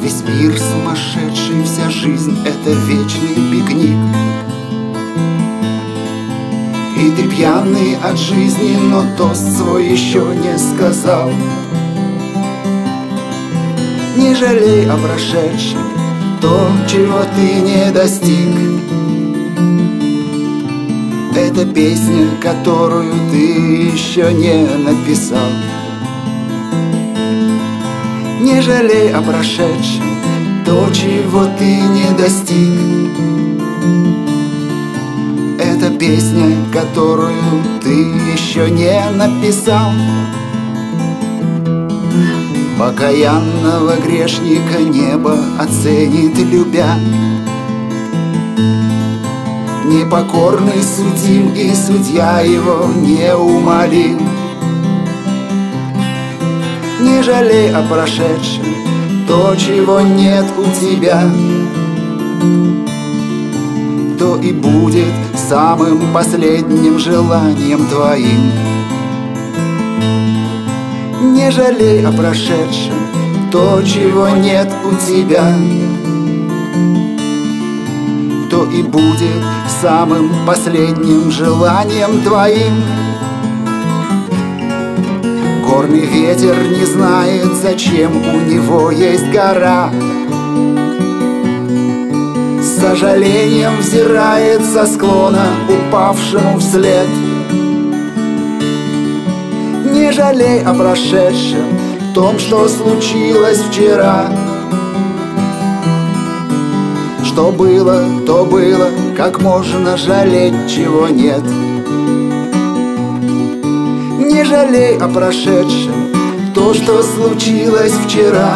Весь мир сумасшедший, вся жизнь — это вечный пикник. И ты пьяный от жизни, но тост свой еще не сказал. Не жалей о прошедшем, то, чего ты не достиг. Это песня, которую ты еще не написал. Не жалей о прошедшем, то, чего ты не достиг. Это песня, которую ты еще не написал. Покаянного грешника небо оценит, любя. Непокорный судим, и судья его не умолим. Не жалей о прошедшем, то, чего нет у тебя, то и будет самым последним желанием твоим. Не жалей о прошедшем, то, чего нет у тебя, то и будет самым последним желанием твоим. Горный ветер не знает, зачем у него есть гора. С сожалением взирает со склона упавшему вслед. Не жалей о прошедшем, том, что случилось вчера. Что было, то было, как можно жалеть, чего нет. Не жалей о прошедшем, то, что случилось вчера.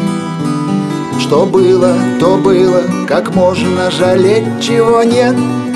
Что было, то было, как можно жалеть, чего нет.